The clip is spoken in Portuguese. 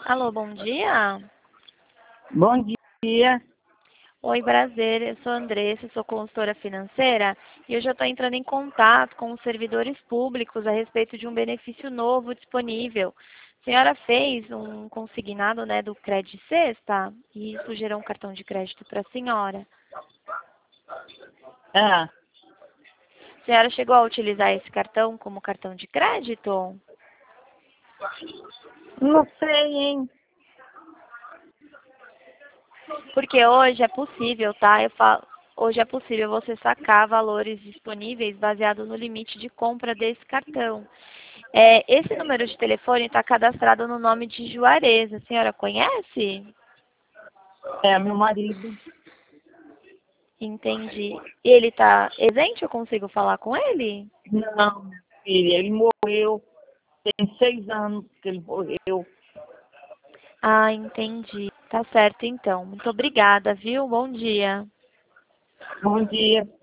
Alô, bom dia. Bom dia. Oi, prazer. Eu sou a Andressa, sou consultora financeira e eu já estou entrando em contato com os servidores públicos a respeito de um benefício novo disponível. A senhora fez um consignado, né, do Cred Sexta e isso gerou um cartão de crédito para a senhora. Ah, A senhora chegou a utilizar esse cartão como cartão de crédito? não sei, hein? Porque hoje é possível, tá? Hoje é possível você sacar valores disponíveis baseado no limite de compra desse cartão. Esse número de telefone está cadastrado no nome de Juarez. A senhora conhece? É meu marido. Entendi. Ele está exente? Eu consigo falar com ele? Não, minha filha, ele morreu. Tem 6 anos que ele morreu. Ah, entendi. Tá certo então. Muito obrigada, viu? Bom dia. Bom dia.